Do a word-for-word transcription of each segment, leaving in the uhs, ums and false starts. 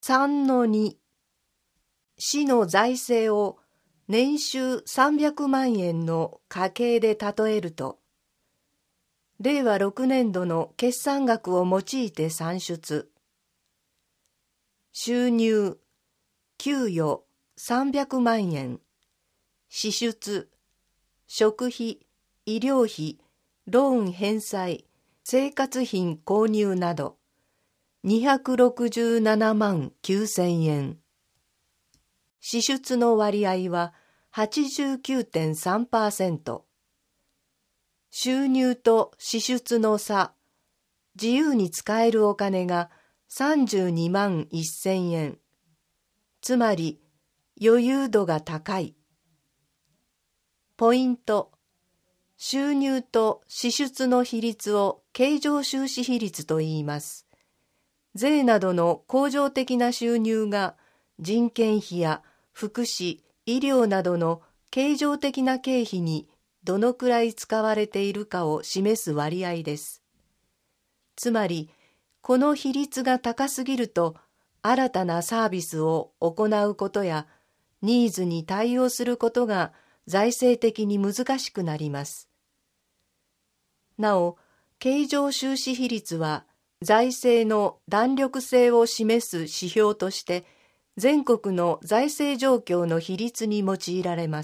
さんのに、市の財政を年収さんびゃくまんえんの家計で例えると、れいわろくねんどの決算額を用いて算出。収入、給与さんびゃくまんえん、支出、食費、医療費、ローン返済、生活品購入など、にひゃくろくじゅうななまんきゅうせんえん。支出の割合は はちじゅうきゅうてんさんパーセント。収入と支出の差、自由に使えるお金がさんじゅうにまんせんえん。つまり余裕度が高い。ポイント。収入と支出の比率を経常収支比率と言います。税などの恒常的な収入が人件費や福祉、医療などの経常的な経費にどのくらい使われているかを示す割合です。つまり、この比率が高すぎると、新たなサービスを行うことや、ニーズに対応することが財政的に難しくなります。なお、経常収支比率は、財政の弾力性を示す指標として、全国の財政状況の比率に用いられます。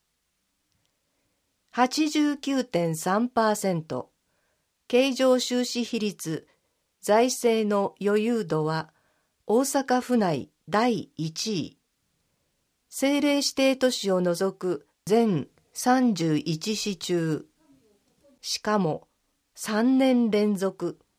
はちじゅうきゅうてんさんパーセント、経常収支比率、財政の余裕度は、大阪府内だいいちい。政令指定都市を除く全さんじゅういちし中。しかもさんねん連続。